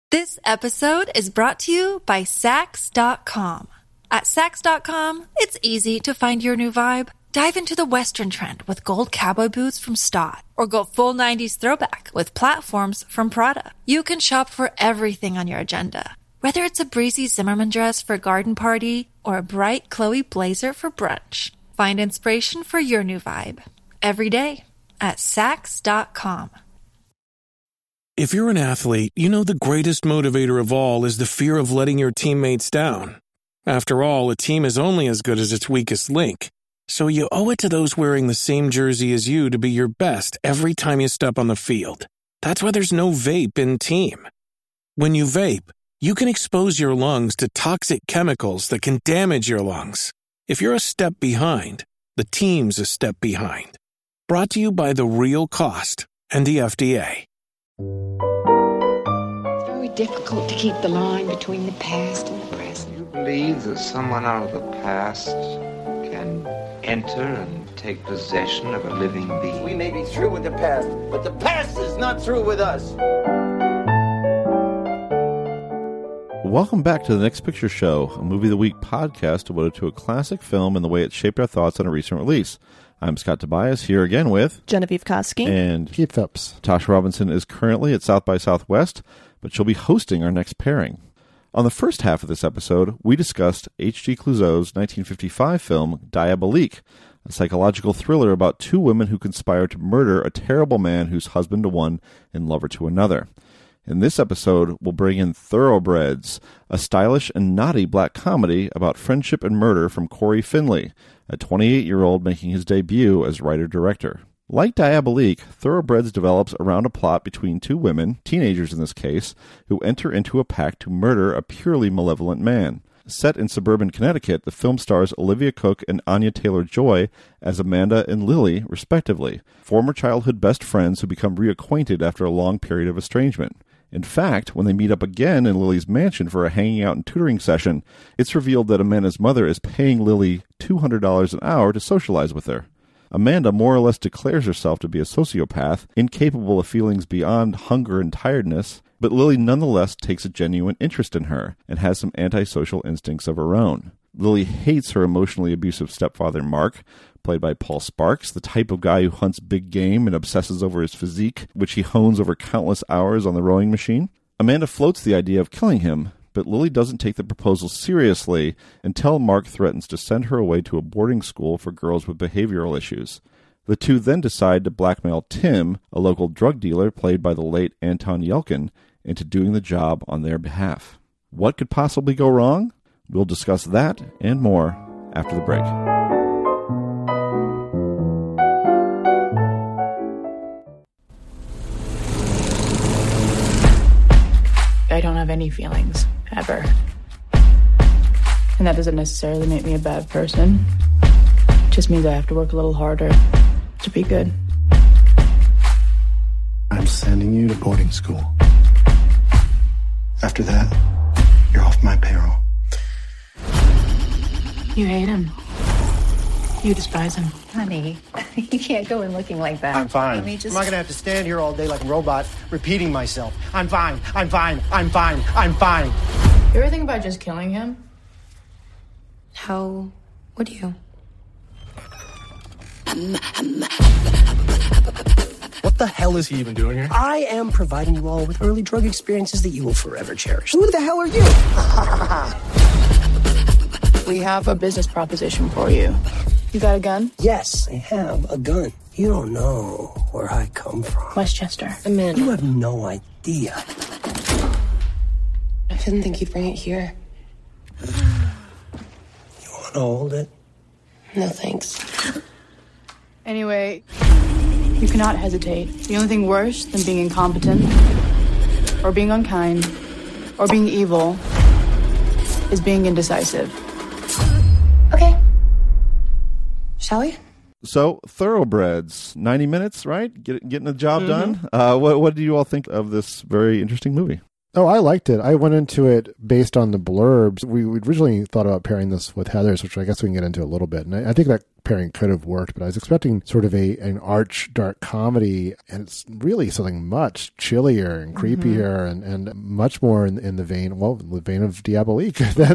This episode is brought to you by Sax.com. At Sax.com, it's easy to find your new vibe. Dive into the Western trend with gold cowboy boots from Stott, or go full 90s throwback with platforms from Prada. You can shop for everything on your agenda, whether it's a breezy Zimmermann dress for a garden party or a bright Chloe blazer for brunch. Find inspiration for your new vibe every day at Sax.com. If you're an athlete, you know the greatest motivator of all is the fear of letting your teammates down. After all, a team is only as good as its weakest link. So you owe it to those wearing the same jersey as you to be your best every time you step on the field. That's why there's no vape in team. When you vape, you can expose your lungs to toxic chemicals that can damage your lungs. If you're a step behind, the team's a step behind. Brought to you by The Real Cost and the FDA. It's very difficult to keep the line between the past and the present. You believe that someone out of the past can enter and take possession of a living being? We may be through with the past, but the past is not through with us. Welcome back to The Next Picture Show, a Movie of the Week podcast devoted to a classic film and the way it shaped our thoughts on a recent release. I'm Scott Tobias, here again with Genevieve Koski and Pete Phipps. Tasha Robinson is currently at South by Southwest, but she'll be hosting our next pairing. On the first half of this episode, we discussed H.G. Clouseau's 1955 film Diabolique, a psychological thriller about two women who conspire to murder a terrible man who's husband to one and lover to another. In this episode, we'll bring in Thoroughbreds, a stylish and naughty black comedy about friendship and murder from Corey Finley, a 28-year-old making his debut as writer-director. Like Diabolique, Thoroughbreds develops around a plot between two women, teenagers in this case, who enter into a pact to murder a purely malevolent man. Set in suburban Connecticut, the film stars Olivia Cooke and Anya Taylor-Joy as Amanda and Lily, respectively, former childhood best friends who become reacquainted after a long period of estrangement. In fact, when they meet up again in Lily's mansion for a hanging out and tutoring session, it's revealed that Amanda's mother is paying Lily $200 an hour to socialize with her. Amanda more or less declares herself to be a sociopath, incapable of feelings beyond hunger and tiredness, but Lily nonetheless takes a genuine interest in her and has some antisocial instincts of her own. Lily hates her emotionally abusive stepfather Mark, played by Paul Sparks, the type of guy who hunts big game and obsesses over his physique, which he hones over countless hours on the rowing machine. Amanda floats the idea of killing him, but Lily doesn't take the proposal seriously until Mark threatens to send her away to a boarding school for girls with behavioral issues. The two then decide to blackmail Tim, a local drug dealer played by the late Anton Yelkin, into doing the job on their behalf. What could possibly go wrong? We'll discuss that and more after the break. I don't have any feelings, ever. And that doesn't necessarily make me a bad person. It just means I have to work a little harder to be good. I'm sending you to boarding school. After that, you're off my payroll. You hate him. You despise him. Honey, you can't go in looking like that. I'm fine. Let me just... I'm not going to have to stand here all day like a robot repeating myself. I'm fine. I'm fine. I'm fine. I'm fine. You ever think about just killing him? How would you? What the hell is he even doing here? I am providing you all with early drug experiences that you will forever cherish. Who the hell are you? We have a business proposition for you. You got a gun? Yes, I have a gun. You don't know where I come from. Westchester. Amanda. You have no idea. I didn't think you'd bring it here. You want to hold it? No, thanks. Anyway, you cannot hesitate. The only thing worse than being incompetent, or being unkind, or being evil, is being indecisive. Okay. Shall we? So, Thoroughbreds, 90 minutes, right? Getting the job done. What do you all think of this very interesting movie? Oh, I liked it. I went into it based on the blurbs. We originally thought about pairing this with Heathers, which I guess we can get into a little bit. And I think that pairing could have worked, but I was expecting sort of an arch dark comedy, and it's really something much chillier and creepier and much more in the vein of Diabolique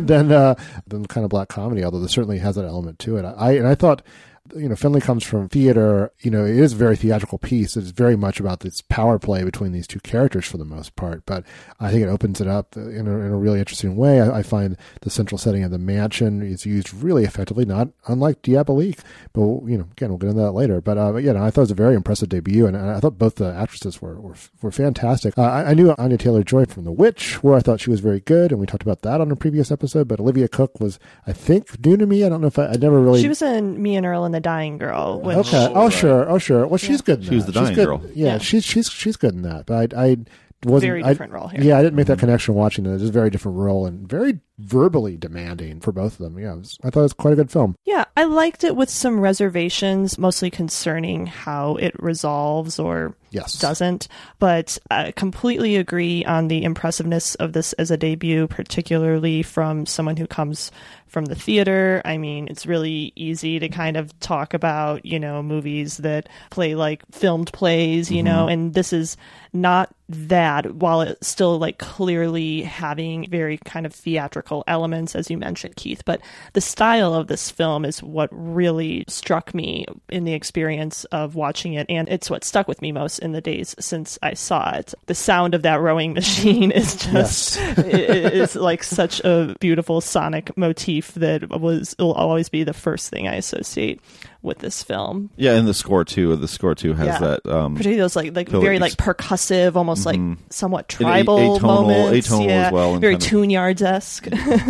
than kind of black comedy, although this certainly has that element to it. I thought, Finley comes from theater. It is a very theatrical piece. It's very much about this power play between these two characters for the most part. But I think it opens it up in a really interesting way. I find the central setting of the mansion is used really effectively, not unlike Diabolique. But, again, we'll get into that later. But, I thought it was a very impressive debut. And I thought both the actresses were fantastic. I knew Anya Taylor-Joy from The Witch, where I thought she was very good. And we talked about that on a previous episode. But Olivia Cooke was, I think, new to me. I don't know if I never really... She was in Me and Earl and the Dying Girl. Which... Okay. Oh, sure. Well, she's good in that. She was the Dying Girl. Yeah, she's good in that. But I wasn't... Very different role here. Yeah, I didn't make that connection watching it. It's a very different role and very verbally demanding for both of them. Yeah, I thought it was quite a good film. Yeah, I liked it with some reservations, mostly concerning how it resolves or doesn't. But I completely agree on the impressiveness of this as a debut, particularly from someone who comes from the theater. I mean, it's really easy to kind of talk about, movies that play like filmed plays, and this is not that, while it's still like clearly having very kind of theatrical elements, as you mentioned, Keith. But the style of this film is what really struck me in the experience of watching it, and it's what stuck with me most in the days since I saw it. The sound of that rowing machine is just it's like such a beautiful sonic motif that will always be the first thing I associate with this film. Yeah, and the score too. The score too has that particularly those like very like percussive, almost like somewhat tribal moments. Atonal as well, very Tune-Yards-esque.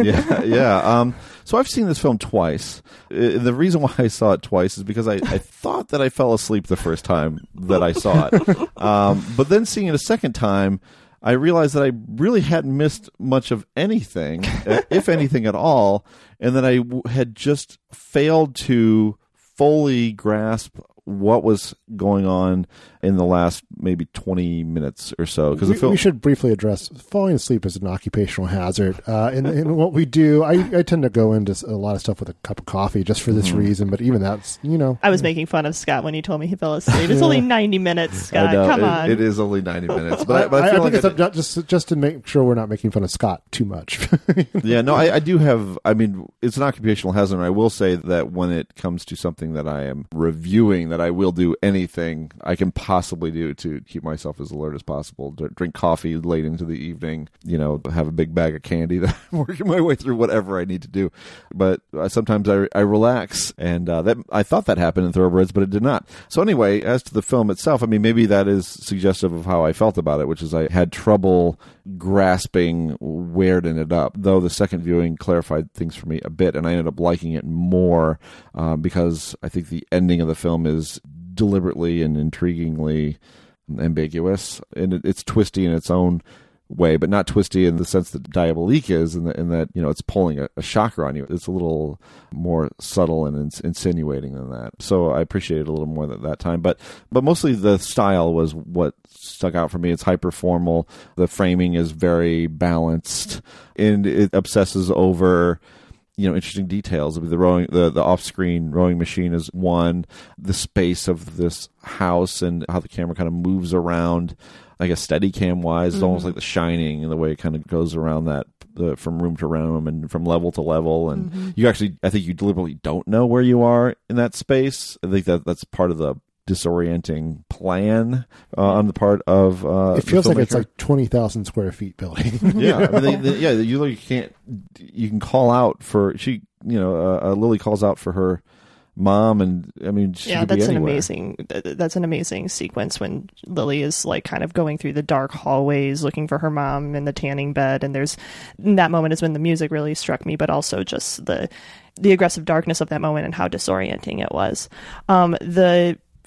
Yeah. So I've seen this film twice. The reason why I saw it twice is because I thought that I fell asleep the first time that I saw it, but then seeing it a second time, I realized that I really hadn't missed much of anything, if anything at all, and that I had just failed to fully grasp what was going on in the last maybe 20 minutes or so. Because we should briefly address falling asleep as an occupational hazard. In what we do, I tend to go into a lot of stuff with a cup of coffee just for this reason, but even that's, I was making fun of Scott when he told me he fell asleep. It's only 90 minutes, Scott. Come on. It is only 90 minutes. But I feel like it's just to make sure we're not making fun of Scott too much. Yeah, no, I do have, it's an occupational hazard. And I will say that when it comes to something that I am reviewing, that I will do anything I can possibly do to keep myself as alert as possible. Drink coffee late into the evening, have a big bag of candy that I'm working my way through whatever I need to do. But sometimes I relax, and that I thought that happened in Thoroughbreds, but it did not. So anyway, as to the film itself, maybe that is suggestive of how I felt about it, which is I had trouble grasping where it ended up, though the second viewing clarified things for me a bit, and I ended up liking it more because I think the ending of the film is deliberately and intriguingly ambiguous, and it's twisty in its own way, but not twisty in the sense that Diabolique is, in that it's pulling a shocker on you. It's a little more subtle and insinuating than that. So I appreciate it a little more that time. But mostly the style was what stuck out for me. It's hyper formal. The framing is very balanced, and it obsesses over interesting details. The rowing, the off-screen rowing machine is one. The space of this house and how the camera kind of moves around, I guess Steadicam wise, it's almost like The Shining, and the way it kind of goes around that from room to room and from level to level. And I think you deliberately don't know where you are in that space. I think that's part of the disorienting plan on the part of it feels like it's like 20,000 square feet building. Yeah, you can't. You can call out for Lily calls out for her mom, and she could be anywhere. That's an amazing sequence when Lily is like kind of going through the dark hallways looking for her mom in the tanning bed, and that moment is when the music really struck me, but also just the aggressive darkness of that moment and how disorienting it was. The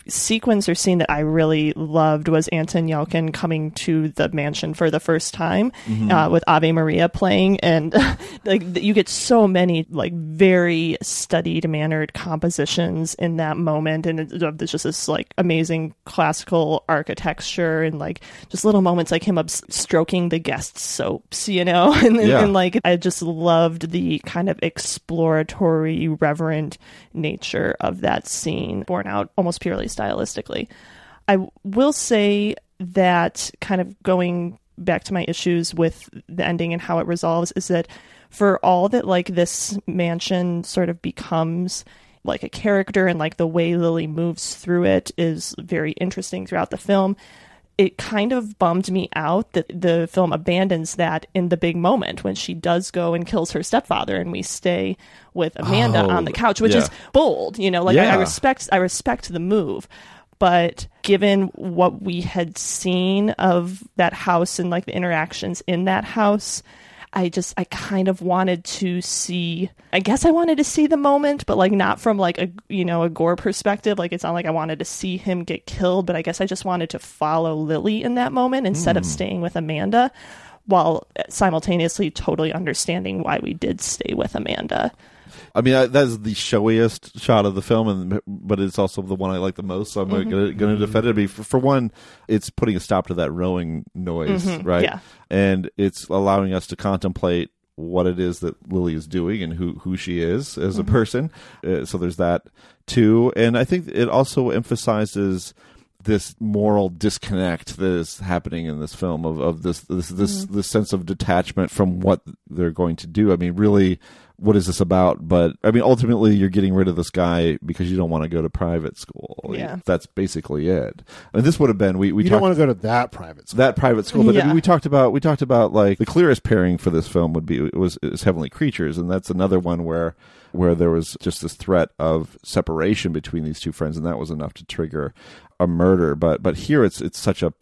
sequence or scene that I really loved was Anton Yelchin coming to the mansion for the first time with Ave Maria playing, and like you get so many like very studied, mannered compositions in that moment, and there's just this like amazing classical architecture and like just little moments like him stroking the guest soaps, and like I just loved the kind of exploratory, reverent nature of that scene, borne out almost purely stylistically. I will say that, kind of going back to my issues with the ending and how it resolves, is that for all that like this mansion sort of becomes like a character, and like the way Lily moves through it is very interesting throughout the film, it kind of bummed me out that the film abandons that in the big moment when she does go and kills her stepfather, and we stay with Amanda on the couch, which is bold, I respect the move. But given what we had seen of that house and like the interactions in that house, I kind of wanted to see, I guess I wanted to see the moment, but like not from like a gore perspective. Like it's not like I wanted to see him get killed, but I guess I just wanted to follow Lily in that moment instead of staying with Amanda, while simultaneously totally understanding why we did stay with Amanda. I mean, that's the showiest shot of the film, but it's also the one I like the most, so I'm going to defend it. I mean, for one, it's putting a stop to that rowing noise, right? Yeah. And it's allowing us to contemplate what it is that Lily is doing and who she is as a person. So there's that, too. And I think it also emphasizes this moral disconnect that is happening in this film of this sense of detachment from what they're going to do. I mean, really, what is this about? But I mean, ultimately, you're getting rid of this guy because you don't want to go to private school. Yeah, that's basically it. I mean, this would have been we don't want to go to that private school. But I mean, we talked about like the clearest pairing for this film was Heavenly Creatures, and that's another one where there was just this threat of separation between these two friends, and that was enough to trigger a murder. But here it's such a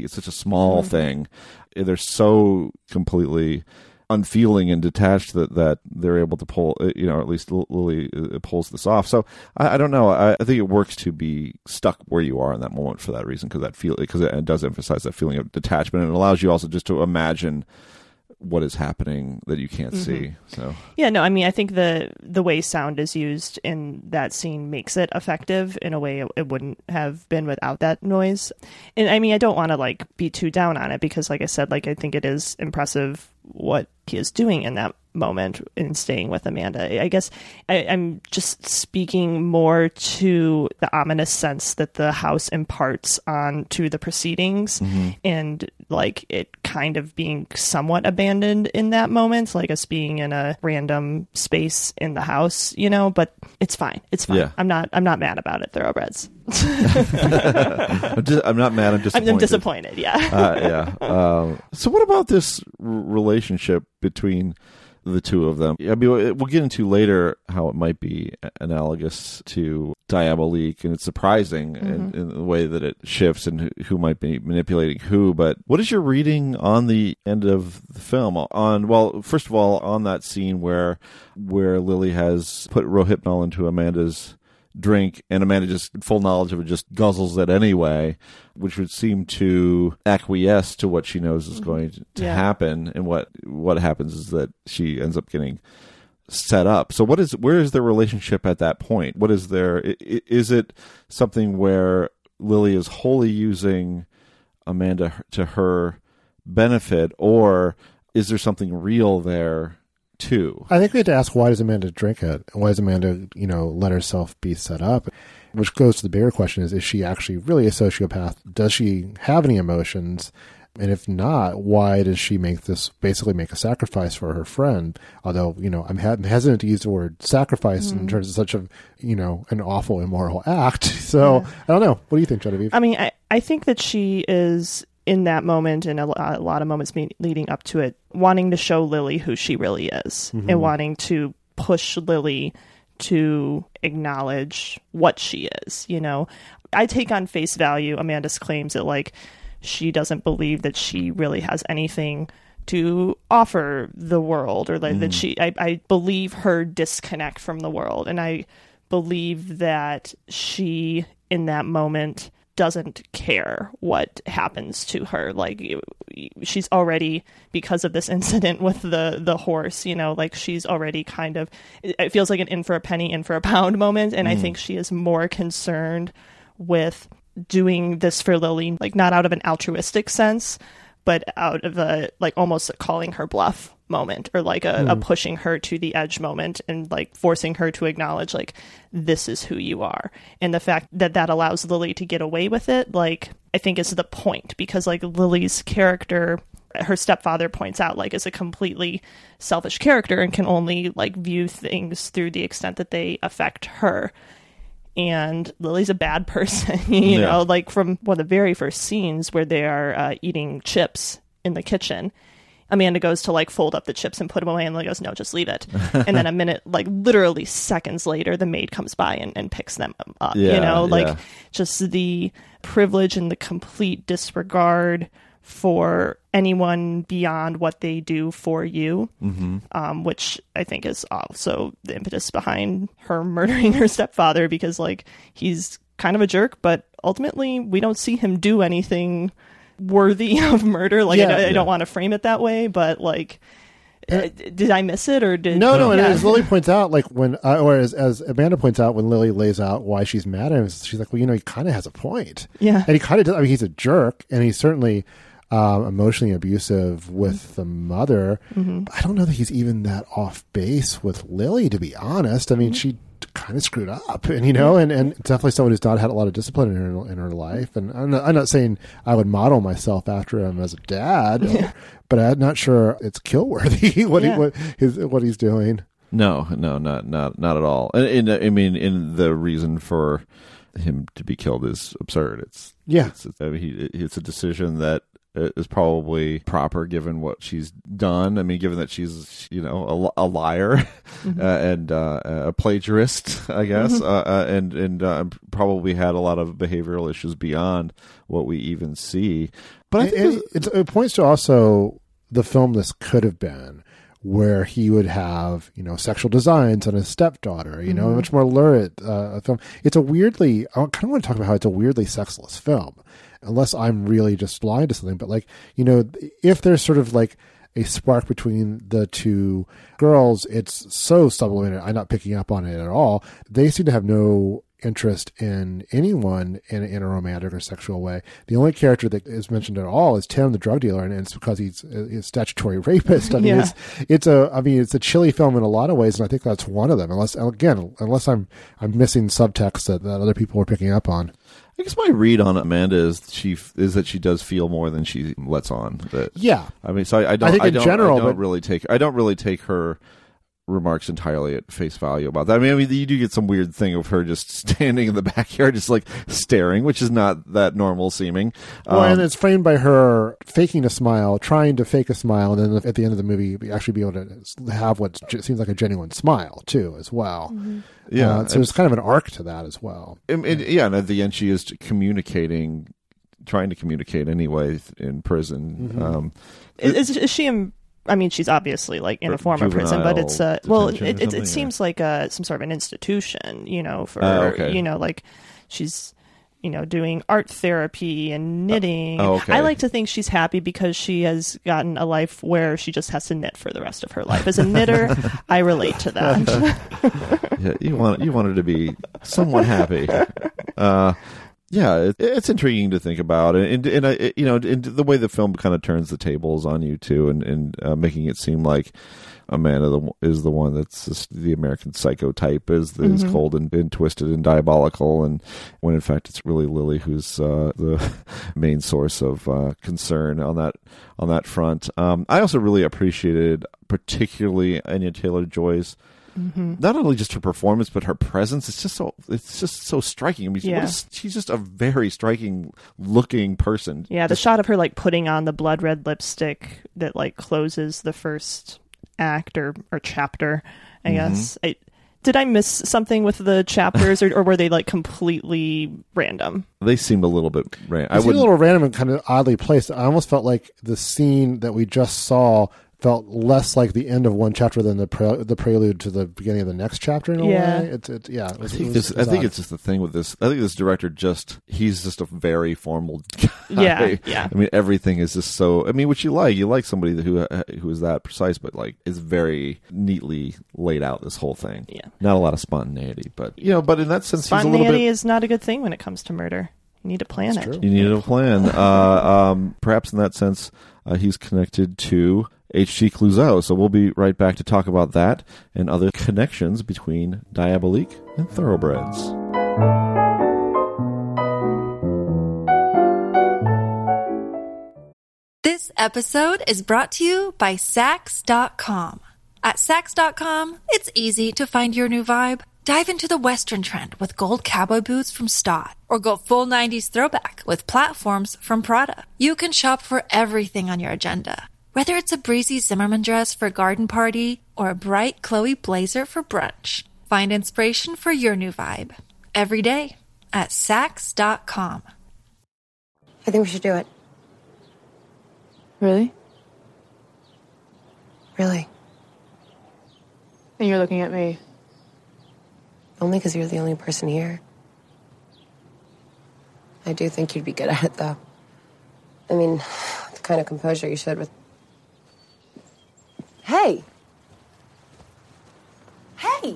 small thing. They're so completely unfeeling and detached that they're able to pull, at least Lily pulls this off. So I don't know. I think it works to be stuck where you are in that moment for that reason, because it does emphasize that feeling of detachment, and it allows you also just to imagine what is happening that you can't see. So I mean, I think the way sound is used in that scene makes it effective in a way it wouldn't have been without that noise. And I mean, I don't want to like be too down on it, because like I said, like I think it is impressive what he is doing in that moment in staying with Amanda. I guess I'm just speaking more to the ominous sense that the house imparts onto the proceedings, and like it kind of being somewhat abandoned in that moment, like us being in a random space in the house, but it's fine. Yeah. I'm not mad about it, Thoroughbreds. I'm not mad. I'm disappointed. I'm disappointed. Yeah. So what about this relationship between the two of them? I mean, we'll get into later how it might be analogous to Diabolique, and it's surprising in the way that it shifts and who might be manipulating who. But what is your reading on the end of the film? First of all, on that scene where Lily has put Rohypnol into Amanda's drink, and Amanda, just full knowledge of it, just guzzles it anyway, which would seem to acquiesce to what she knows is going to happen. And what happens is that she ends up getting set up. So where is their relationship at that point? What is is it something where Lily is wholly using Amanda to her benefit, or is there something real there too? I think we have to ask, why does Amanda drink it? Why does Amanda, let herself be set up? Which goes to the bigger question: is she actually really a sociopath? Does she have any emotions? And if not, why does she basically make a sacrifice for her friend? Although, I'm hesitant to use the word sacrifice in terms of such a, an awful, immoral act. So I don't know. What do you think, Genevieve? I mean, I think that she is, in that moment and a lot of moments leading up to it, wanting to show Lily who she really is, and wanting to push Lily to acknowledge what she is. I take on face value Amanda's claims that like she doesn't believe that she really has anything to offer the world, or like that I believe her disconnect from the world, and I believe that she, in that moment, doesn't care what happens to her. Like, she's already, because of this incident with the horse, you know, like she's already kind of, it feels like an in for a penny, in for a pound moment. And I think she is more concerned with doing this for Lily, like not out of an altruistic sense, but out of a, like, almost a calling her bluff moment, or like a pushing her to the edge moment, and like forcing her to acknowledge, like, this is who you are. And the fact that that allows Lily to get away with it, like, I think is the point, because like Lily's character, her stepfather points out, like, is a completely selfish character and can only like view things through the extent that they affect her. And Lily's a bad person, you know, like from one of the very first scenes where they are eating chips in the kitchen. Amanda goes to like fold up the chips and put them away, and Lily goes, no, just leave it. And then a minute, like literally seconds later, the maid comes by and picks them up, you know, like just the privilege and the complete disregard for anyone beyond what they do for you, which I think is also the impetus behind her murdering her stepfather, because like he's kind of a jerk, but ultimately we don't see him do anything worthy of murder. Like, I don't want to frame it that way, but like, did I miss it, or did no? And as Lily points out, like when, or as Amanda points out, when Lily lays out why she's mad at him, she's like, well, you know, he kind of has a point. Yeah, and he kind of does. I mean, he's a jerk, and he's certainly emotionally abusive with the mother. But I don't know that he's even that off base with Lily, to be honest. I mean, she kind of screwed up, and you know, and definitely someone who's not had a lot of discipline in her life. And I'm not saying I would model myself after him as a dad, but I'm not sure it's kill worthy what he's doing. No, not at all. And I mean, the reason for him to be killed is absurd. It's a decision that is probably proper given what she's done. I mean, given that she's, you know, a liar and a plagiarist, I guess, and probably had a lot of behavioral issues beyond what we even see. But I think it points to also the film this could have been, where he would have, you know, sexual designs on his stepdaughter, you know, a much more lurid film. It's a weirdly, I kind of want to talk about how it's a weirdly sexless film, unless I'm really just blind to something. But like, you know, if there's sort of like a spark between the two girls, it's so subliminal. I'm not picking up on it at all. They seem to have no interest in anyone in a romantic or sexual way. The only character that is mentioned at all is Tim, the drug dealer, and it's because he's a statutory rapist. I mean, it's a chilly film in a lot of ways, and I think that's one of them. Unless I'm missing subtext that other people are picking up on. I guess my read on Amanda is that she does feel more than she lets on. I mean, so I don't really take her remarks entirely at face value about that. I mean, you do get some weird thing of her just standing in the backyard, just like staring, which is not that normal seeming. Well, and it's framed by her faking a smile, trying to fake a smile, and then at the end of the movie, actually be able to have what seems like a genuine smile too, as well. So there's kind of an arc to that as well. And at the end, she is trying to communicate anyway in prison. Is she in? I mean, she's obviously like in a former prison, but it's it seems like some sort of an institution, you know, for you know, like she's, you know, doing art therapy and knitting. I like to think she's happy because she has gotten a life where she just has to knit for the rest of her life. As a knitter, I relate to that. You want her to be somewhat happy. It's intriguing to think about, and you know, and the way the film kind of turns the tables on you too, and making it seem like Amanda is the one that's just the American Psycho type, is cold and twisted and diabolical, and when in fact it's really Lily who's the main source of concern on that front. I also really appreciated, particularly Anya Taylor-Joy's. Not only just her performance, but her presence. It's just so striking. I mean, she's just a very striking looking person. Yeah, the shot of her like putting on the blood red lipstick that like closes the first act or chapter, I guess. Did I miss something with the chapters, or were they like completely random? They seemed a little bit random. They seemed a little random and kind of oddly placed. I almost felt like the scene that we just saw felt less like the end of one chapter than the prelude to the beginning of the next chapter in a way. I think it's just the thing with this. I think this director he's just a very formal guy. Yeah. I mean, everything is just so. I mean, which you like somebody who is that precise, but like is very neatly laid out. This whole thing. Yeah. Not a lot of spontaneity, but but in that sense, spontaneity is not a good thing when it comes to murder. You need to plan it. True. You need a plan. Perhaps in that sense, he's connected to H.G. Clouseau. So we'll be right back to talk about that and other connections between Diabolique and Thoroughbreds. This episode is brought to you by Sax.com. At Sax.com, it's easy to find your new vibe. Dive into the Western trend with gold cowboy boots from Stott, or go full 90s throwback with platforms from Prada. You can shop for everything on your agenda, whether it's a breezy Zimmermann dress for a garden party or a bright Chloe blazer for brunch. Find inspiration for your new vibe every day at Sax.com. I think we should do it. Really? Really. And you're looking at me. Only because you're the only person here. I do think you'd be good at it, though. I mean, the kind of composure you showed with... Hey! Hey!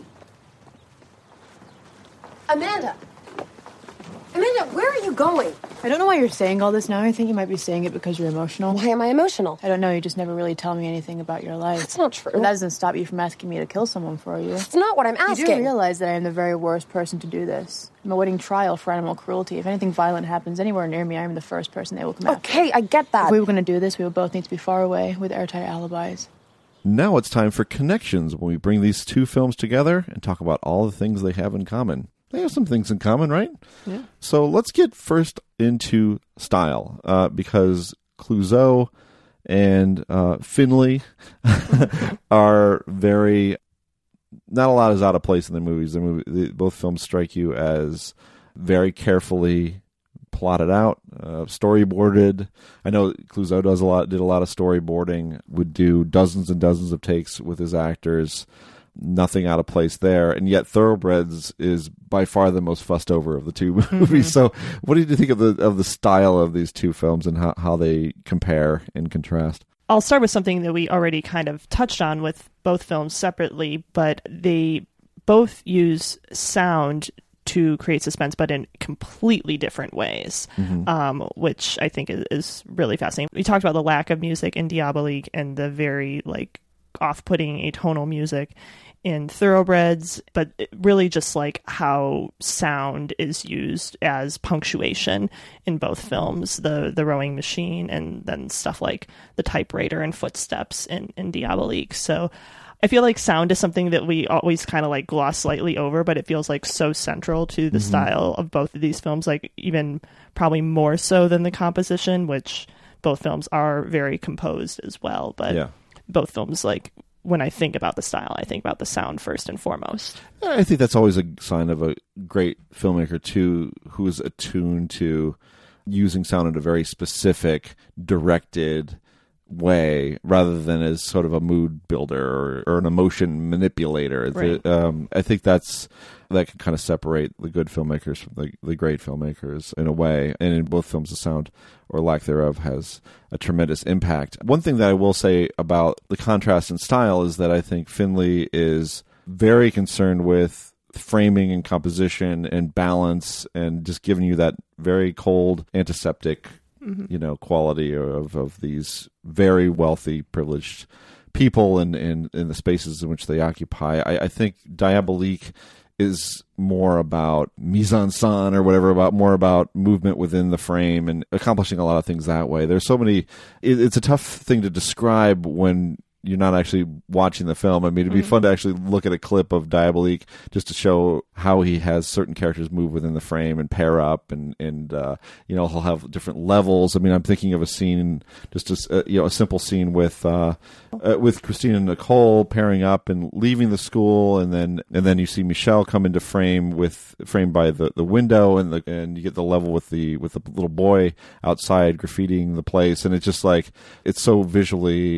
Amanda! Amanda, where are you going? I don't know why you're saying all this now. I think you might be saying it because you're emotional. Why am I emotional? I don't know. You just never really tell me anything about your life. That's not true. But that doesn't stop you from asking me to kill someone for you. That's not what I'm asking. You do realize that I am the very worst person to do this. I'm awaiting trial for animal cruelty. If anything violent happens anywhere near me, I am the first person they will come after. Okay, I get that. If we were going to do this, we would both need to be far away with airtight alibis. Now it's time for Connections, when we bring these two films together and talk about all the things they have in common. They have some things in common, right? Yeah. So let's get first into style, because Clouseau and Finley are very... Not a lot is out of place in the movies. Both films strike you as very carefully plotted out, storyboarded. I know Clouseau did a lot of storyboarding, would do dozens and dozens of takes with his actors. Nothing out of place there, and yet Thoroughbreds is by far the most fussed over of the two movies. So what did you think of the style of these two films and how they compare and contrast? I'll start with something that we already kind of touched on with both films separately, but they both use sound to create suspense, but in completely different ways, which I think is really fascinating. We talked about the lack of music in Diabolique and the very off-putting atonal music in Thoroughbreds, but really just how sound is used as punctuation in both films, the rowing machine and then stuff like the typewriter and footsteps in Diabolique. So I feel like sound is something that we always kind of gloss slightly over, but it feels so central to the style of both of these films, even probably more so than the composition, which both films are very composed as well. But both films, when I think about the style, I think about the sound first and foremost. I think that's always a sign of a great filmmaker, too, who is attuned to using sound in a very specific, directed way, rather than as sort of a mood builder or an emotion manipulator. Right. I think that can kind of separate the good filmmakers from the great filmmakers in a way. And in both films, the sound or lack thereof has a tremendous impact. One thing that I will say about the contrast in style is that I think Finley is very concerned with framing and composition and balance, and just giving you that very cold, antiseptic quality of these very wealthy, privileged people and in the spaces in which they occupy. I think Diabolique is more about mise en scène or whatever, more about movement within the frame and accomplishing a lot of things that way. There's so many... It's a tough thing to describe when you're not actually watching the film. I mean, it'd be fun to actually look at a clip of Diabolique just to show how he has certain characters move within the frame and pair up, and he'll have different levels. I mean, I'm thinking of a scene, just a simple scene with Christine and Nicole pairing up and leaving the school, and then you see Michelle come into framed by the window, and you get the level with the little boy outside graffitiing the place, and it's just it's so visually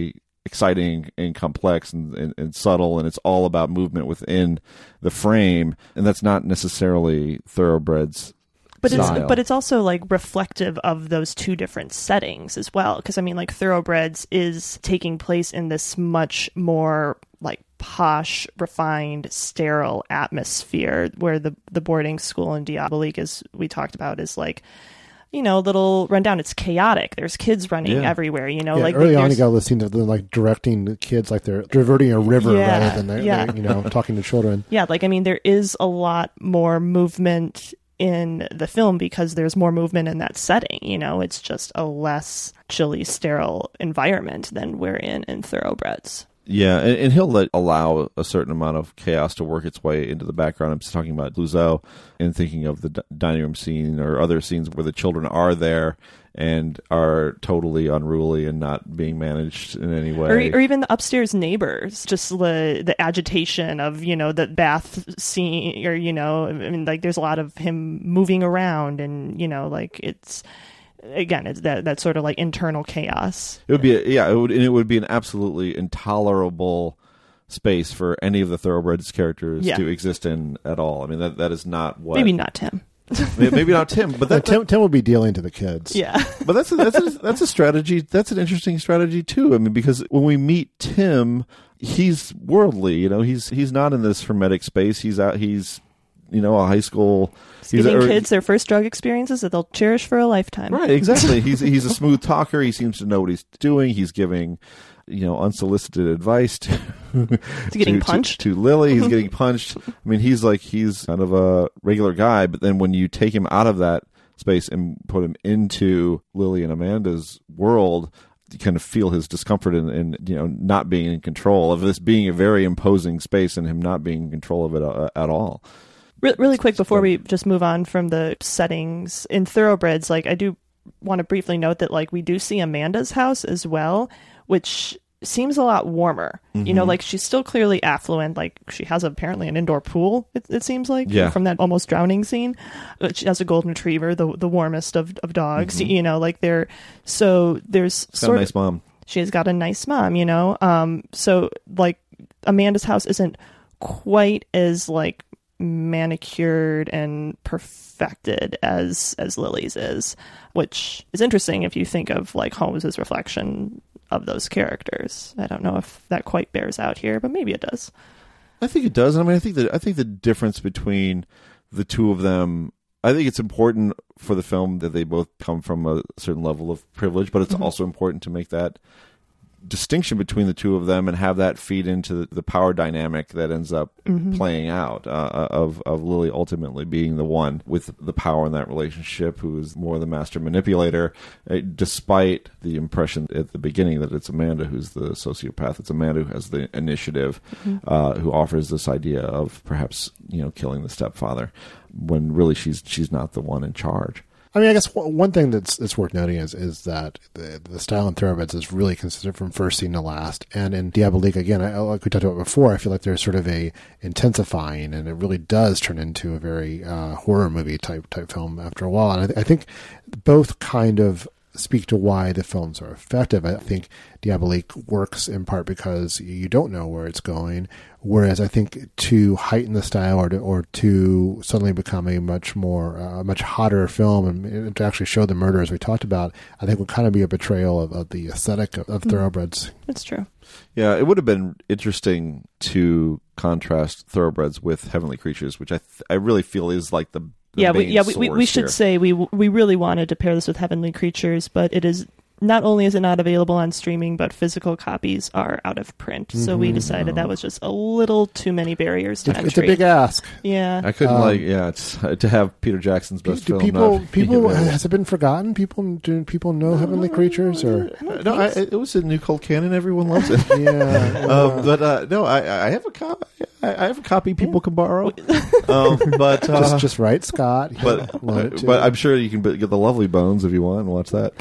exciting and complex and subtle, and it's all about movement within the frame, and that's not necessarily Thoroughbred's style. But it's also like reflective of those two different settings as well, because I mean, like Thoroughbreds is taking place in this much more like posh, refined, sterile atmosphere, where the boarding school in Diabolique, as we talked about, is like, you know, a little rundown. It's chaotic. There's kids running everywhere, you know. Yeah, like early on, you got the scenes of them like directing the kids like they're diverting a river rather than they're, you know, talking to children. Yeah, like I mean, there is a lot more movement in the film because there's more movement in that setting. You know, it's just a less chilly, sterile environment than we're in Thoroughbreds. Yeah, and he'll allow a certain amount of chaos to work its way into the background. I'm just talking about Clouzot and thinking of the dining room scene or other scenes where the children are there and are totally unruly and not being managed in any way. Or even the upstairs neighbors, just the agitation of, you know, the bath scene, or, you know, I mean, like there's a lot of him moving around and, you know, like it's... Again, it's that sort of like internal chaos. It would be it would be an absolutely intolerable space for any of the Thoroughbreds characters to exist in at all. I mean, that is not what. Maybe not Tim. Maybe not Tim, but Tim would be dealing to the kids. Yeah, but that's a strategy. That's an interesting strategy too. I mean, because when we meet Tim, he's worldly. You know, he's not in this hermetic space. He's out. He's, you know, a high school. He's giving kids their first drug experiences that they'll cherish for a lifetime. Right, exactly. He's a smooth talker. He seems to know what he's doing. He's giving, you know, unsolicited advice to getting punched to Lily. He's getting punched. I mean, he's kind of a regular guy. But then when you take him out of that space and put him into Lily and Amanda's world, you kind of feel his discomfort and you know, not being in control of this being a very imposing space and him not being in control of it at all. Really quick before we just move on from the settings in Thoroughbreds, like I do want to briefly note that like we do see Amanda's house as well, which seems a lot warmer. Mm-hmm. You know, like she's still clearly affluent. Like she has apparently an indoor pool. It seems like from that almost drowning scene. She has a golden retriever, the warmest of dogs. Mm-hmm. You know, like there's she's got a nice mom. She has got a nice mom. You know, so like Amanda's house isn't quite as like manicured and perfected as Lily's is, which is interesting if you think of like Holmes as reflection of those characters. I don't know if that quite bears out here, but maybe it does. I think it does. I mean, I think the difference between the two of them, I think it's important for the film that they both come from a certain level of privilege, but it's also important to make that distinction between the two of them and have that feed into the power dynamic that ends up playing out of Lily ultimately being the one with the power in that relationship, who is more the master manipulator, despite the impression at the beginning that it's Amanda who's the sociopath. It's Amanda who has the initiative, who offers this idea of perhaps, you know, killing the stepfather, when really she's not the one in charge. I mean, I guess one thing that's worth noting is that the style in Thoroughbreds is really consistent from first scene to last. And in Diabolique, again, like we talked about before, I feel like there's sort of a intensifying, and it really does turn into a very horror movie type film after a while. And I think both kind of speak to why the films are effective. I think Diabolique works in part because you don't know where it's going, whereas I think to heighten the style or to suddenly become a much more much hotter film and to actually show the murder as we talked about, I think would kind of be a betrayal of the aesthetic of Thoroughbreds. That's true. Yeah, it would have been interesting to contrast Thoroughbreds with Heavenly Creatures, which I really feel is like the we should say we really wanted to pair this with Heavenly Creatures, but it is not only is it not available on streaming, but physical copies are out of print. So we decided that was just a little too many barriers to entry. It's a big ask. Yeah, I couldn't it's to have Peter Jackson's best film. People has it been forgotten? Do people know Heavenly Creatures or no? It was a new cult canon. Everyone loves it. I have a copy. I have a copy people can borrow. But just write Scott. But I'm sure you can get the Lovely Bones if you want and watch that.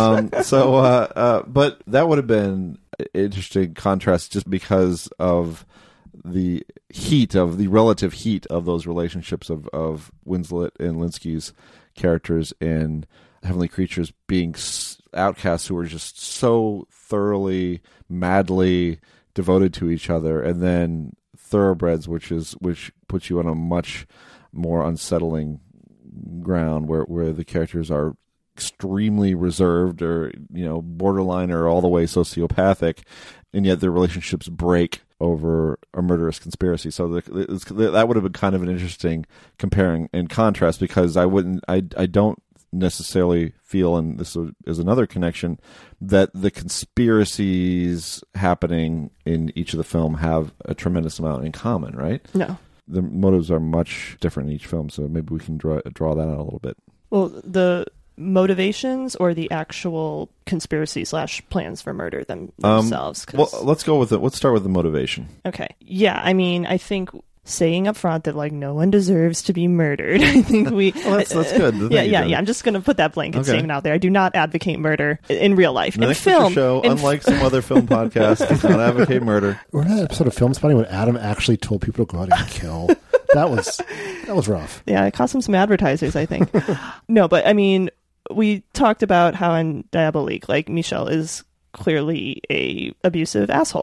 But that would have been an interesting contrast just because of the relative heat of those relationships of Winslet and Linsky's characters and Heavenly Creatures being outcasts who are just so thoroughly, madly devoted to each other, and then thoroughbreds, which puts you on a much more unsettling ground where the characters are extremely reserved or borderline or all the way sociopathic, and yet their relationships break over a murderous conspiracy. So that would have been kind of an interesting comparing and contrast, because I don't necessarily feel, and this is another connection, that the conspiracies happening in each of the film have a tremendous amount in common, right? No. The motives are much different in each film, so maybe we can draw that out a little bit. Well, the motivations or the actual conspiracy / plans for murder themselves? Well, let's go with it. Let's start with the motivation. Okay. Yeah, I mean, I think saying up front that no one deserves to be murdered. I think we. Well, that's good. Yeah. I'm just going to put that blanket statement out there. I do not advocate murder in real life. The next film show, unlike some other film podcasts, does not advocate murder. Remember that episode of Film Spotting when Adam actually told people to go out and kill? That was rough. Yeah, it cost him some advertisers, I think. No, but I mean, we talked about how in Diabolique, Michel is clearly a abusive asshole.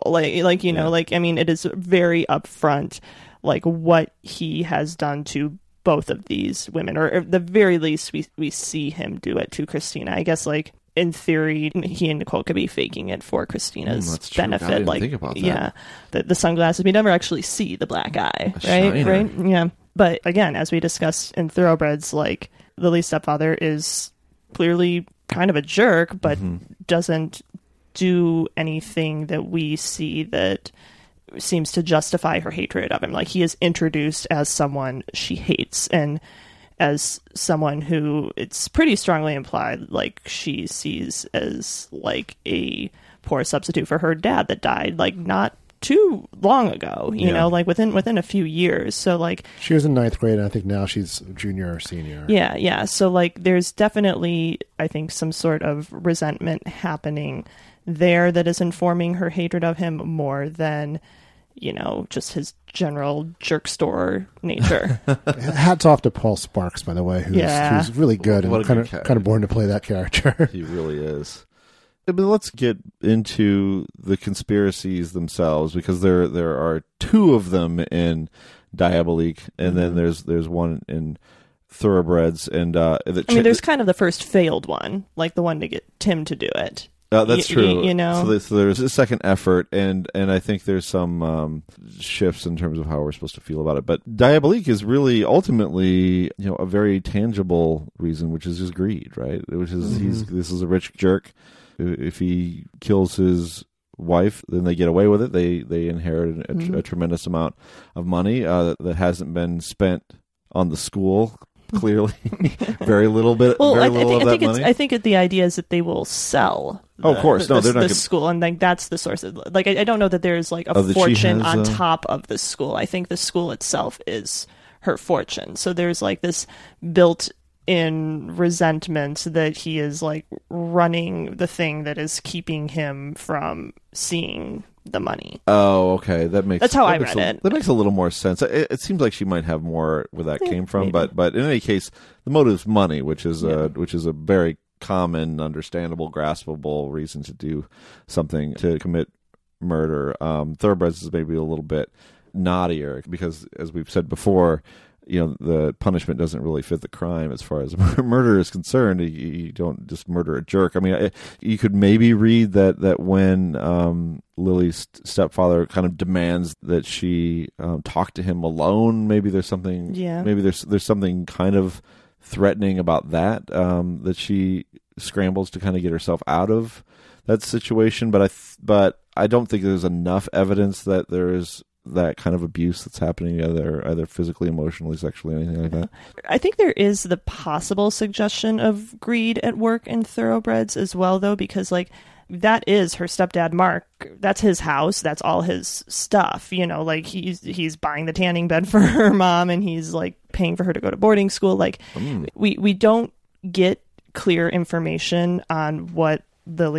I mean, it is very upfront. What he has done to both of these women, or at the very least, we see him do it to Christina. I guess, in theory, he and Nicole could be faking it for Christina's benefit. God, I didn't think about that. Yeah, the sunglasses. We never actually see the black eye, right? Yeah. But again, as we discussed in Thoroughbreds, Lily's stepfather is clearly kind of a jerk, but doesn't do anything that we see that seems to justify her hatred of him. He is introduced as someone she hates, and as someone who it's pretty strongly implied she sees as a poor substitute for her dad that died not too long ago, you know, within a few years. So she was in 9th grade, and I think now she's junior or senior. Yeah. So there's definitely, I think, some sort of resentment happening there that is informing her hatred of him more than just his general jerk store nature. Hats off to Paul Sparks, by the way, who's really good and kind of born to play that character. He really is. But let's get into the conspiracies themselves, because there are two of them in Diabolique, and then there's one in Thoroughbreds, and there's kind of the first failed one, the one to get Tim to do it. That's true. So there's a second effort, and I think there's some shifts in terms of how we're supposed to feel about it. But Diabolique is really ultimately, a very tangible reason, which is just greed, right? Which is this is a rich jerk. If he kills his wife, then they get away with it. They inherit a tremendous amount of money that hasn't been spent on the school. Clearly, very little bit. Well, very little of that money. I think the idea is that they will sell. Of course, they're not the school, and that's the source of. I don't know that there's a fortune on top of the school. I think the school itself is her fortune. So there's this built-in resentment that he is running the thing that is keeping him from seeing the money. Oh, okay. That's how I read it. That makes a little more sense. It seems like she might have more where that came from, maybe. but in any case, the motive is money, which is a very common, understandable, graspable reason to do something, to commit murder. Thoroughbreds is maybe a little bit naughtier because, as we've said before, the punishment doesn't really fit the crime as far as murder is concerned. You don't just murder a jerk. I mean, you could maybe read that when Lily's stepfather kind of demands that she talk to him alone, maybe there's something. Yeah. Maybe there's something kind of threatening about that that she scrambles to kind of get herself out of that situation. But I don't think there's enough evidence that there is that kind of abuse that's happening either physically, emotionally, sexually, anything like that. I think there is the possible suggestion of greed at work in Thoroughbreds as well, though, because that is her stepdad Mark. That's his house. That's all his stuff. He's buying the tanning bed for her mom, and he's paying for her to go to boarding school. We don't get clear information on what Lily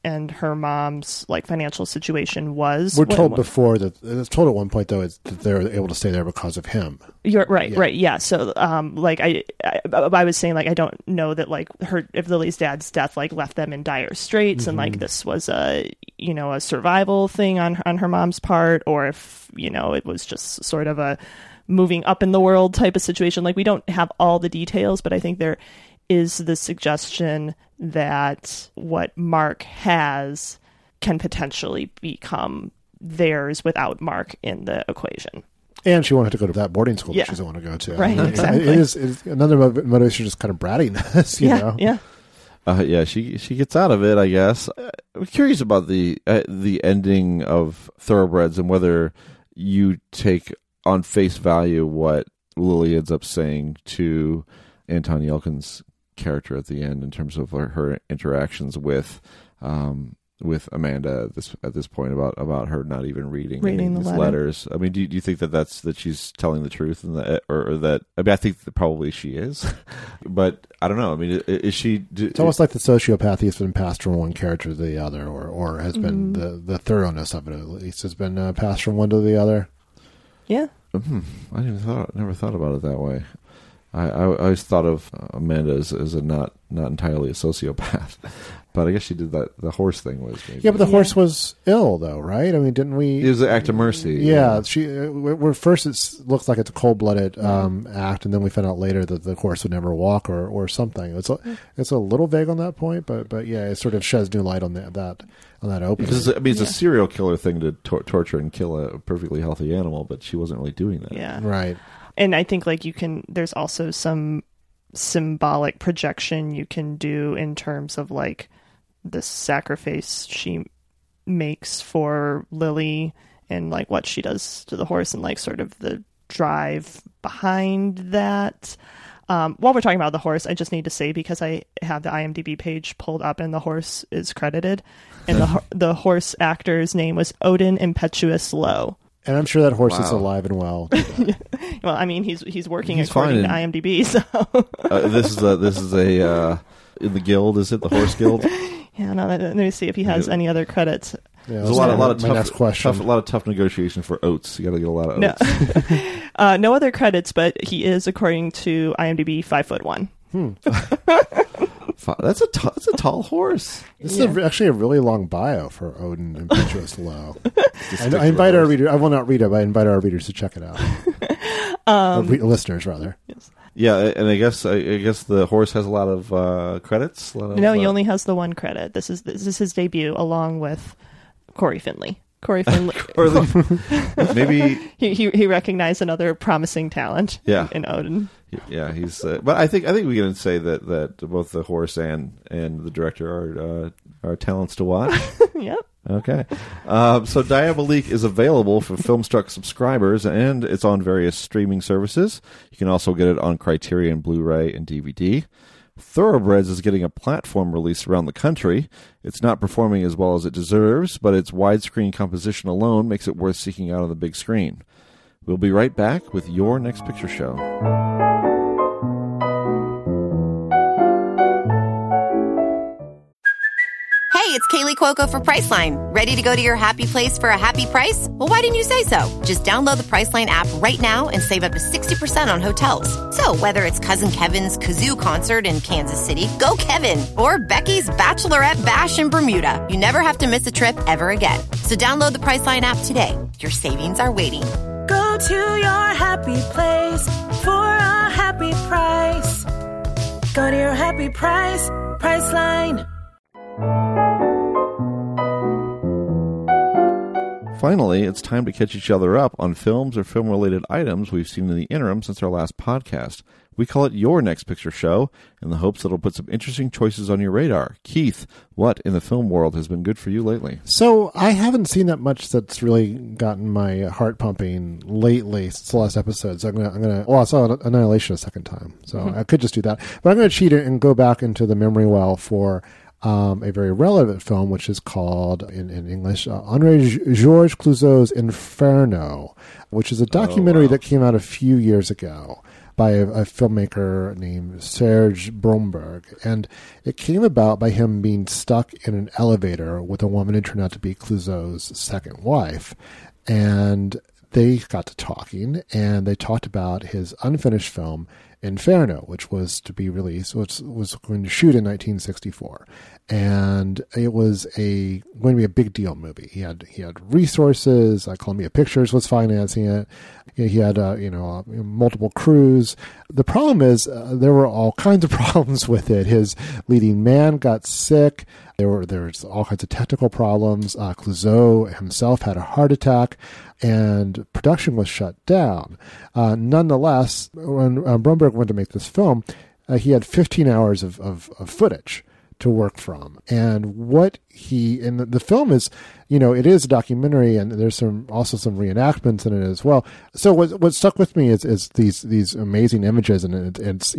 and her mom's like financial situation was. We're told before that it's told at one point though that they're able to stay there because of him. You're right, right, yeah. So, like I was saying, like I don't know that like if Lily's dad's death like left them in dire straits, and like this was a survival thing on her mom's part, or if it was just sort of a moving up in the world type of situation. Like we don't have all the details, but I think there is the suggestion that what Mark has can potentially become theirs without Mark in the equation. And she wanted to go to that boarding school that she doesn't want to go to. Right, exactly. It is another motivation, just kind of bratting this, you know? Yeah. She gets out of it, I guess. I'm curious about the ending of Thoroughbreds and whether you take on face value what Lily ends up saying to Anton Yelkin's character at the end in terms of her interactions with Amanda at this point about her not even reading the letters. I mean, do you think that she's telling the truth and or that? I mean, I think that probably she is, but I don't know. I mean, is she? It's almost like the sociopathy has been passed from one character to the other, or has been the thoroughness of it at least has been passed from one to the other. Yeah. I never thought about it that way. I always thought of Amanda as a not entirely a sociopath, but I guess she did that. The horse thing was maybe. Yeah, but the horse was ill, though, right? I mean, didn't we? It was an act of mercy. Yeah, first it looks like it's a cold-blooded act, and then we found out later that the horse would never walk or something. It's a little vague on that point, but yeah, it sort of sheds new light on that opening. Because it's a serial killer thing to torture and kill a perfectly healthy animal, but she wasn't really doing that. Yeah, right. And I think there's also some symbolic projection you can do in terms of like the sacrifice she makes for Lily and like what she does to the horse and like sort of the drive behind that. While we're talking about the horse, I just need to say, because I have the IMDb page pulled up and the horse is credited, and the horse actor's name was Odin Impetuous Lowe. And I'm sure that horse is alive and well. Well, I mean, he's working according to IMDb. So this is a in the guild. Is it the Horse Guild? Yeah. No. Let me see if he has any other credits. Yeah, there's a lot of tough negotiation for oats. You got to get a lot of oats. No other credits, but he is, according to IMDb, 5'1". That's a tall horse. This is actually a really long bio for Odin Impetuous Lowe. I invite our readers. I will not read it, but I invite our readers to check it out. Listeners, rather. Yes. Yeah, and I guess the horse has a lot of credits. No, he only has the one credit. This is his debut, along with Corey Finley. Maybe he recognized another promising talent. In Odin. Yeah, he's. But I think we can say that both the horse and the director are talents to watch. Yep. Okay. So Diabolique is available for Filmstruck subscribers, and it's on various streaming services. You can also get it on Criterion, Blu-ray, and DVD. Thoroughbreds is getting a platform release around the country. It's not performing as well as it deserves, but its widescreen composition alone makes it worth seeking out on the big screen. We'll be right back with Your Next Picture Show. Hey, it's Kaylee Cuoco for Priceline. Ready to go to your happy place for a happy price? Well, why didn't you say so? Just download the Priceline app right now and save up to 60% on hotels. So whether it's Cousin Kevin's Kazoo Concert in Kansas City, go Kevin, or Becky's Bachelorette Bash in Bermuda, you never have to miss a trip ever again. So download the Priceline app today. Your savings are waiting. Go to your happy place for a happy price. Go to your happy price, Priceline. Finally, it's time to catch each other up on films or film-related items we've seen in the interim since our last podcast. We call it Your Next Picture Show in the hopes that it'll put some interesting choices on your radar. Keith, what in the film world has been good for you lately? So I haven't seen that much that's really gotten my heart pumping lately since the last episode. So I'm gonna. Well, I saw Annihilation a second time, so I could just do that. But I'm going to cheat it and go back into the memory well for a very relevant film, which is called, in English, André-Georges Clouzot's Inferno, which is a documentary that came out a few years ago by a filmmaker named Serge Bromberg. And it came about by him being stuck in an elevator with a woman who turned out to be Clouzot's second wife. And they got to talking, and they talked about his unfinished film, Inferno, which was to be released, which was going to shoot in 1964. And it was going to be a big deal movie. He had resources. Columbia Pictures was financing it. He had multiple crews. The problem is there were all kinds of problems with it. His leading man got sick. There's all kinds of technical problems. Clouzot himself had a heart attack, and production was shut down. Nonetheless, when Bromberg went to make this film, he had 15 hours of footage to work from. And the film is, it is a documentary, and there's also some reenactments in it as well. So what stuck with me is these amazing images, and it's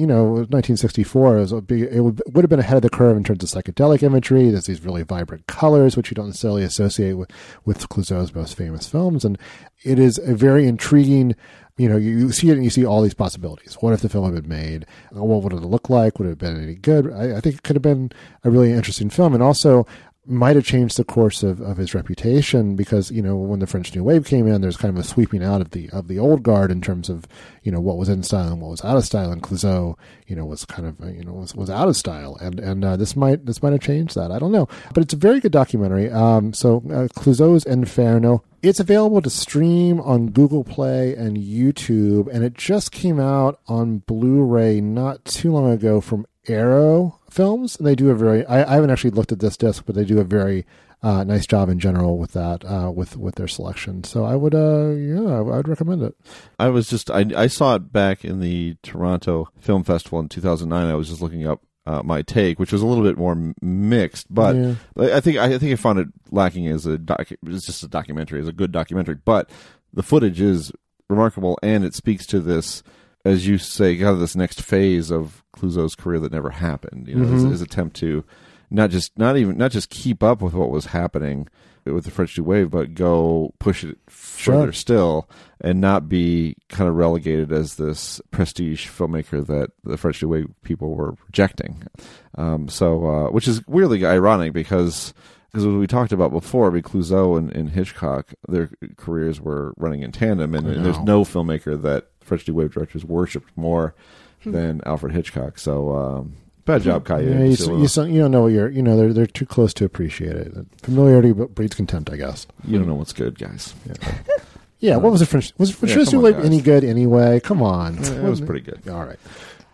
1964. It would have been ahead of the curve in terms of psychedelic imagery. There's these really vibrant colors, which you don't necessarily associate with Clouzot's most famous films, and it is a very intriguing. You see it and you see all these possibilities. What if the film had been made? What would it look like? Would it have been any good? I think it could have been a really interesting film, and also might have changed the course of his reputation, because when the French New Wave came in, there's kind of a sweeping out of the old guard in terms of what was in style and what was out of style, and Clouzot was kind of was out of style, and this might have changed that. I don't know, but it's a very good documentary. So Clouzot's Inferno. It's available to stream on Google Play and YouTube, and it just came out on Blu-ray not too long ago from Arrow Films. And they do I haven't actually looked at this disc, but they do a very nice job in general with that, with their selection. So I would recommend it. I saw it back in the Toronto Film Festival in 2009. I was just looking up my take, which was a little bit more mixed, but yeah. I think I found it lacking as it's just a documentary, as a good documentary, but the footage is remarkable, and it speaks to this, as you say, kind of this next phase of Clouzot's career that never happened. His attempt to not just keep up with what was happening with the French New Wave, but go push it further still, and not be kind of relegated as this prestige filmmaker that the French New Wave people were rejecting. Which is weirdly ironic, because as we talked about before, Clouzot and Hitchcock, their careers were running in tandem, and there's no filmmaker that French New Wave directors worshipped more than Alfred Hitchcock. So bad job, Caillou. Yeah, you don't know what they're too close to appreciate it. Familiarity breeds contempt, I guess. You don't know what's good, guys. Yeah. Yeah, what was it? Was French New Wave any good anyway? Come on. It was pretty good. All right.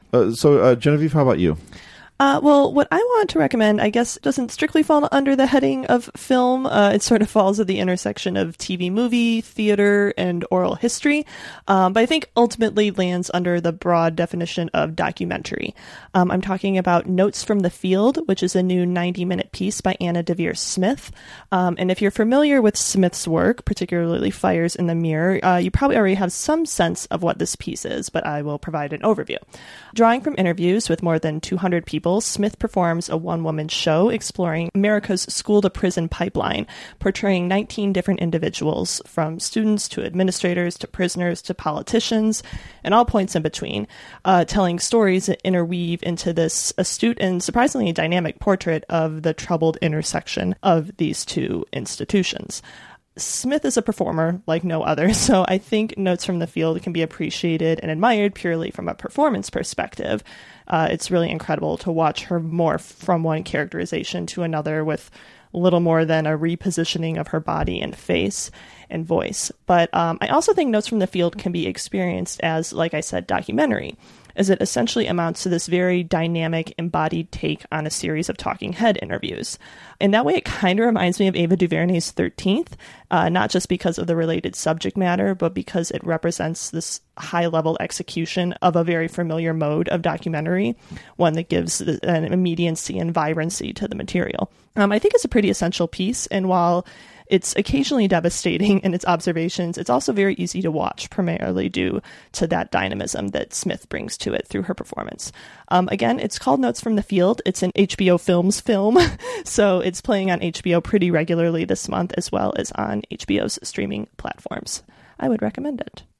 So, Genevieve, how about you? Well, what I want to recommend, I guess, doesn't strictly fall under the heading of film. It sort of falls at the intersection of TV, movie, theater, and oral history. But I think ultimately lands under the broad definition of documentary. I'm talking about Notes from the Field, which is a new 90-minute piece by Anna Deavere Smith. And if you're familiar with Smith's work, particularly Fires in the Mirror, you probably already have some sense of what this piece is, but I will provide an overview. Drawing from interviews with more than 200 people, Smith performs a one-woman show exploring America's school-to-prison pipeline, portraying 19 different individuals, from students to administrators to prisoners to politicians, and all points in between, telling stories that interweave into this astute and surprisingly dynamic portrait of the troubled intersection of these two institutions. Smith is a performer like no other, so I think Notes from the Field can be appreciated and admired purely from a performance perspective. It's really incredible to watch her morph from one characterization to another with little more than a repositioning of her body and face and voice. But I also think Notes from the Field can be experienced as, like I said, documentary, as it essentially amounts to this very dynamic, embodied take on a series of talking head interviews. In that way, it kind of reminds me of Ava DuVernay's 13th, not just because of the related subject matter, but because it represents this high-level execution of a very familiar mode of documentary, one that gives an immediacy and vibrancy to the material. I think it's a pretty essential piece, and while it's occasionally devastating in its observations, it's also very easy to watch, primarily due to that dynamism that Smith brings to it through her performance. Again, it's called Notes from the Field. It's an HBO Films film, so it's playing on HBO pretty regularly this month, as well as on HBO's streaming platforms. I would recommend it.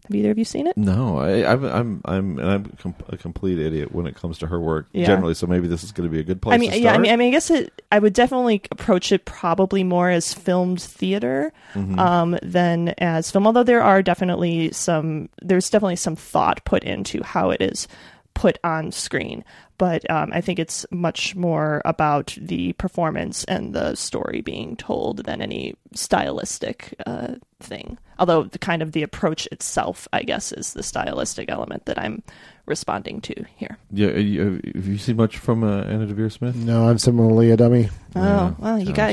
Have either of you seen it? No, I'm a complete idiot when it comes to her work generally. So maybe this is going to be a good place. to start. I guess I would definitely approach it probably more as filmed theater than as film. Although there's definitely some thought put into how it is put on screen. But I think it's much more about the performance and the story being told than any stylistic thing. Although the approach itself, I guess, is the stylistic element that I'm responding to here. Yeah, have you seen much from Anna Deavere Smith? No, I'm similarly a dummy. Oh, well, you got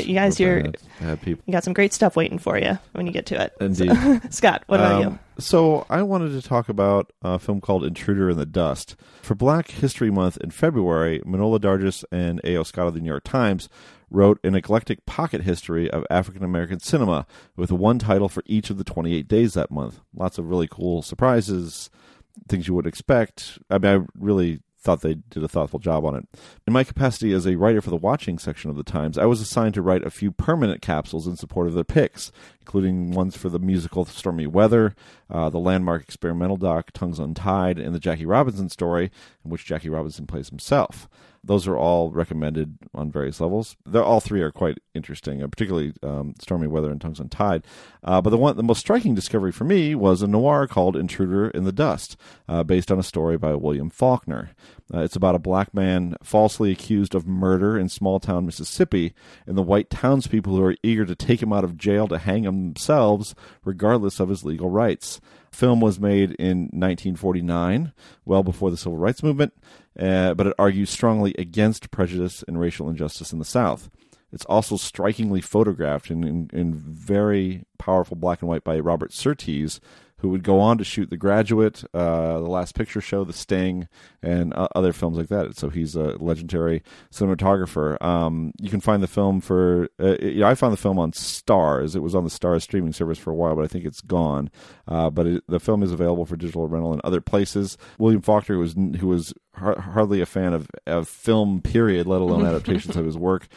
some great stuff waiting for you when you get to it. Indeed. So, Scott, what about you? So I wanted to talk about a film called Intruder in the Dust. For Black History Month in February, Manohla Dargis and A.O. Scott of the New York Times wrote an eclectic pocket history of African-American cinema with one title for each of the 28 days that month. Lots of really cool surprises, things you wouldn't expect. I mean, I really thought they did a thoughtful job on it. In my capacity as a writer for the watching section of the Times, I was assigned to write a few permanent capsules in support of their picks, including ones for the musical Stormy Weather, the landmark experimental doc Tongues Untied, and the Jackie Robinson story, in which Jackie Robinson plays himself. Those are all recommended on various levels. All three are quite interesting, particularly Stormy Weather and Tongues Untied. But the most striking discovery for me was a noir called Intruder in the Dust, based on a story by William Faulkner. It's about a black man falsely accused of murder in small-town Mississippi, and the white townspeople who are eager to take him out of jail to hang him themselves, regardless of his legal rights. Film was made in 1949, well before the Civil Rights Movement, but it argues strongly against prejudice and racial injustice in the South. It's also strikingly photographed in very powerful black and white by Robert Surtees, who would go on to shoot The Graduate, The Last Picture Show, The Sting, and other films like that. So he's a legendary cinematographer. You can find the film I found the film on Starz. It was on the Starz streaming service for a while, but I think it's gone. But the film is available for digital rental in other places. William Faulkner, who was hardly a fan of film, period, let alone adaptations of his work,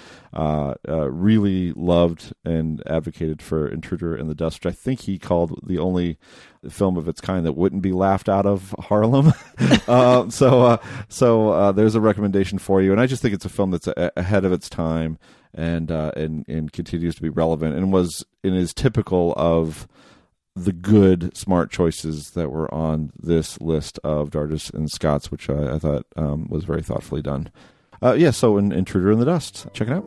really loved and advocated for Intruder in the Dust, which I think he called the only film of its kind that wouldn't be laughed out of Harlem. So there's a recommendation for you, and I just think it's a film that's ahead of its time and continues to be relevant and is typical of the good, smart choices that were on this list of Dargis and Scott's, which I thought was very thoughtfully done. So Intruder in the Dust. Check it out.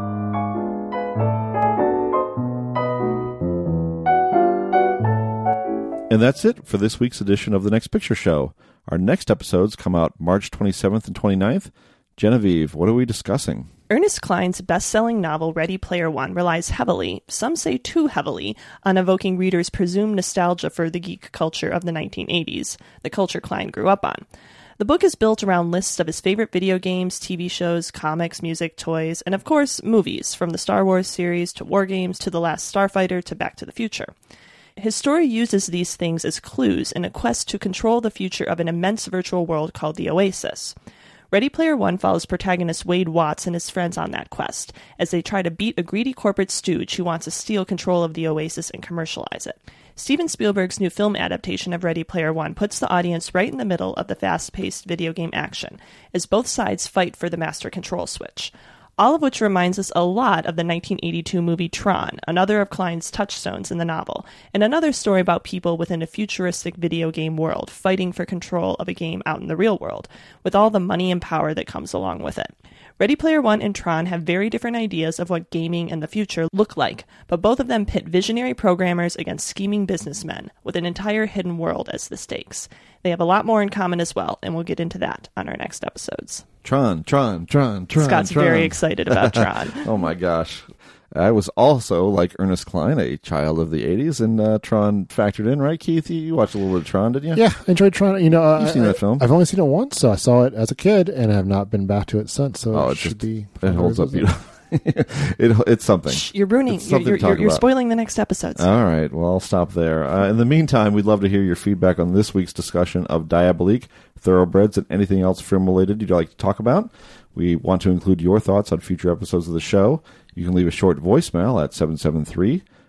And that's it for this week's edition of The Next Picture Show. Our next episodes come out March 27th and 29th. Genevieve, what are we discussing? Ernest Cline's best-selling novel Ready Player One relies heavily, some say too heavily, on evoking readers' presumed nostalgia for the geek culture of the 1980s, the culture Cline grew up on. The book is built around lists of his favorite video games, TV shows, comics, music, toys, and of course, movies, from the Star Wars series to War Games to The Last Starfighter to Back to the Future. His story uses these things as clues in a quest to control the future of an immense virtual world called the Oasis. Ready Player One follows protagonist Wade Watts and his friends on that quest, as they try to beat a greedy corporate stooge who wants to steal control of the Oasis and commercialize it. Steven Spielberg's new film adaptation of Ready Player One puts the audience right in the middle of the fast-paced video game action, as both sides fight for the master control switch. All of which reminds us a lot of the 1982 movie Tron, another of Cline's touchstones in the novel, and another story about people within a futuristic video game world fighting for control of a game out in the real world, with all the money and power that comes along with it. Ready Player One and Tron have very different ideas of what gaming in the future look like, but both of them pit visionary programmers against scheming businessmen, with an entire hidden world as the stakes. They have a lot more in common as well, and we'll get into that on our next episodes. Tron. Scott's very excited about Tron. Oh my gosh. I was also, like Ernest Cline, a child of the 80s, and Tron factored in, right, Keith? You watched a little bit of Tron, didn't you? Yeah, I enjoyed Tron. You've seen that film? I've only seen it once, so I saw it as a kid, and have not been back to it since, so it holds up beautifully. It's something. Shh, you're ruining. You're spoiling the next episodes. All right. Well, I'll stop there. In the meantime, we'd love to hear your feedback on this week's discussion of Diabolique, Thoroughbreds, and anything else film-related you'd like to talk about. We want to include your thoughts on future episodes of the show. You can leave a short voicemail at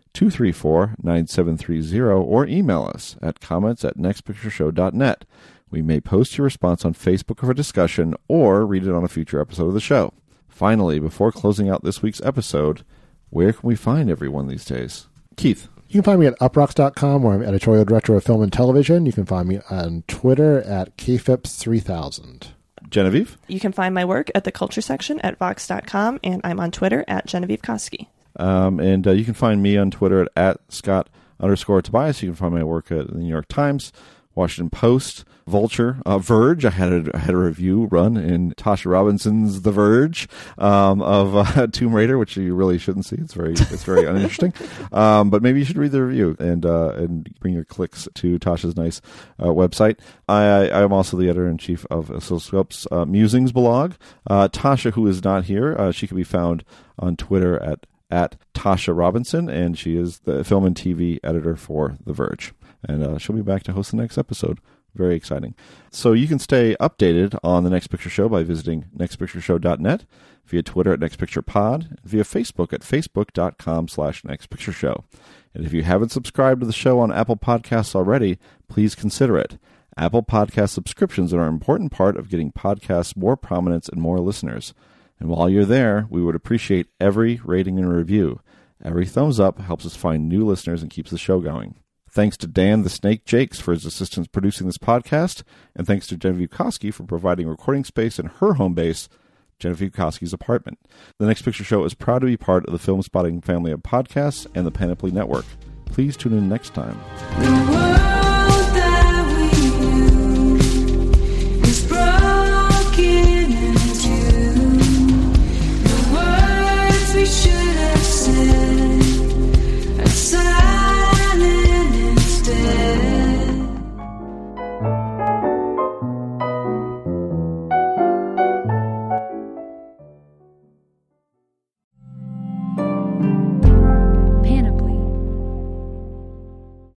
234-9730 or email us at comments@nextpictureshow.net. We may post your response on Facebook for discussion or read it on a future episode of the show. Finally, before closing out this week's episode, where can we find everyone these days? Keith. You can find me at uprocks.com, where I'm editorial director of film and television. You can find me on Twitter at kfips3000. Genevieve? You can find my work at the culture section at vox.com, and I'm on Twitter at Genevieve Koski. And you can find me on Twitter at Scott_Tobias. You can find my work at the New York Times, Washington Post, Vulture, Verge. I had a review run in Tasha Robinson's The Verge of Tomb Raider, which you really shouldn't see. It's very uninteresting. But maybe you should read the review and bring your clicks to Tasha's nice website. I am also the editor-in-chief of Oscilloscope's Musings blog. Tasha, who is not here, she can be found on Twitter at Tasha Robinson, and she is the film and TV editor for The Verge. And she'll be back to host the next episode. Very exciting. So you can stay updated on the Next Picture Show by visiting nextpictureshow.net, via Twitter at nextpicturepod, via Facebook at facebook.com/nextpictureshow. And if you haven't subscribed to the show on Apple Podcasts already, please consider it. Apple Podcast subscriptions are an important part of getting podcasts more prominence and more listeners. And while you're there, we would appreciate every rating and review. Every thumbs up helps us find new listeners and keeps the show going. Thanks to Dan the Snake Jakes for his assistance producing this podcast, and thanks to Genevieve Koski for providing recording space in her home base, Genevieve Koski's apartment. The Next Picture Show is proud to be part of the Film Spotting family of podcasts and the Panoply Network. Please tune in next time.